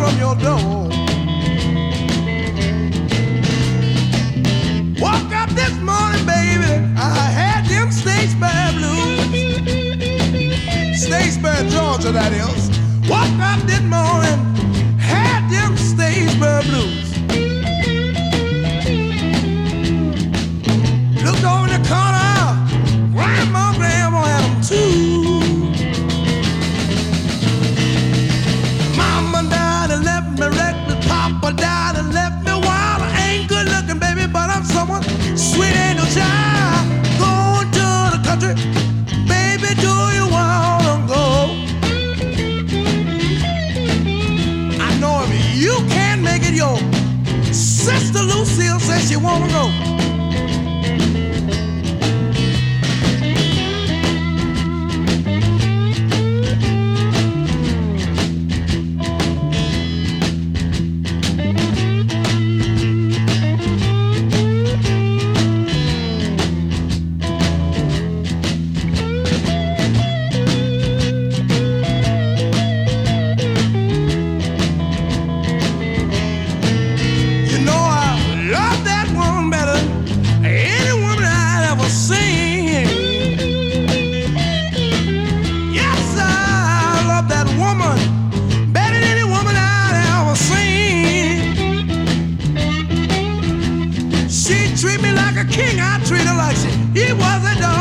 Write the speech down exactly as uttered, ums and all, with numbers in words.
from your door. Woke up this morning, baby, I had them Statesboro blues. Statesboro, Georgia, that is. Woke up this morning, had them Statesboro blues. Looked over in the corner, grandma, grandma had them too. Mama died and left me reckless, Papa died and left me wild. I ain't good looking, baby, but I'm someone sweet angel child. Going to the country, baby, do you wanna go? I know if you can't make it, your sister Lucille says she wanna go. Treat me like a king, I treat her like she, he was a dog.